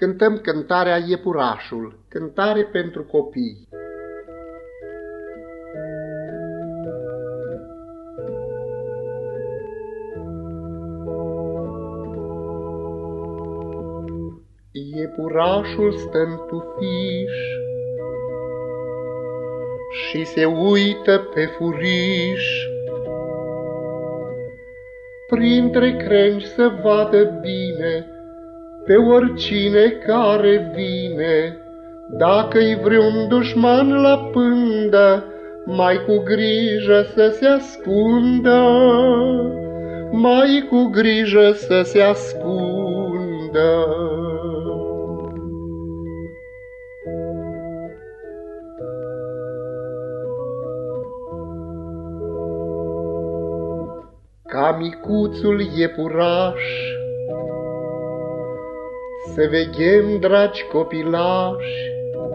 cântăm cântarea Iepurașul, cântare pentru copii. Iepurașul stă în tufiș și se uită pe furiș, printre crengi să vadă bine pe oricine care vine. Dacă-i vreun dușman la pândă, mai cu grijă să se ascundă, mai cu grijă să se ascundă. Ca micuțul iepuraș să veghem, dragi copilași,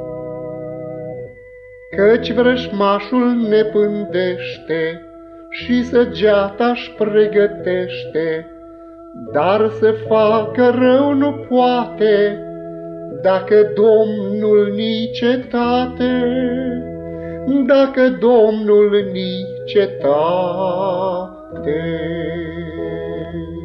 căci vrășmașul ne pândește și săgeata-și pregătește, dar să facă rău nu poate, dacă Domnul ni cetate, dacă Domnul ni cetate.